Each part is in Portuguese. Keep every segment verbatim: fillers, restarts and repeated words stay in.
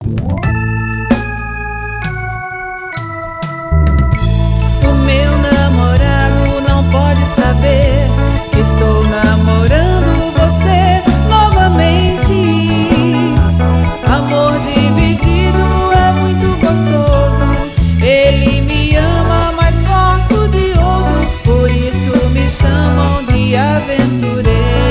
O meu namorado não pode saber que estou namorando você novamente. Amor dividido é muito gostoso. Ele me ama, mas gosto de outro. Por isso me chamam de aventureira.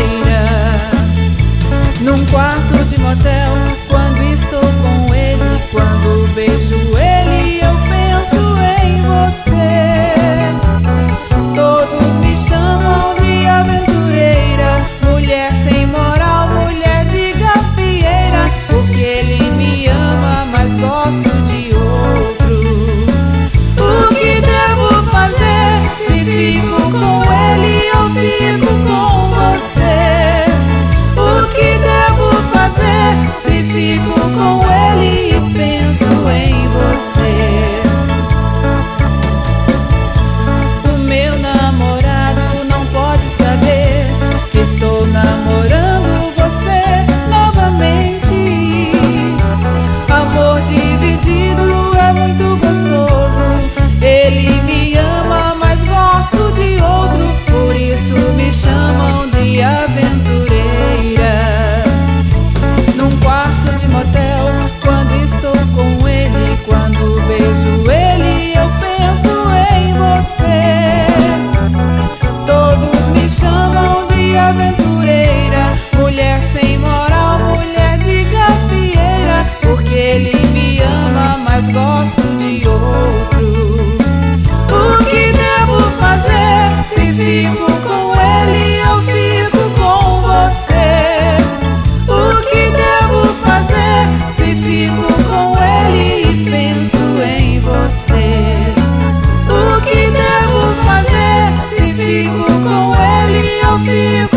Num quarto de motel, quando estou com ele, quando beijo ele, eu penso em você. Todos me chamam de aventureira, mulher sem moral, mulher de gafieira, porque ele me ama, mas gosto de outro. O que devo fazer? Se fico com ele ou fico com você? O que devo fazer? Se fico com ele e penso em você? O meu namorado não pode saber que estou namorando você novamente. Amor dividido é muito gostoso. Ele me ama, mas gosto de outro. Por isso me chamam de aventureira. Num quarto de motel, quando estou com ele, quando beijo ele, eu penso em você. Todos me chamam de aventureira, mulher sem moral, mulher de gafieira, porque ele me ama, mas gosto de outro. O que devo fazer? Se fico com ele ou fico com você? O que devo fazer? Se fico com ele e penso em você? O que devo fazer? Se fico com ele ou fico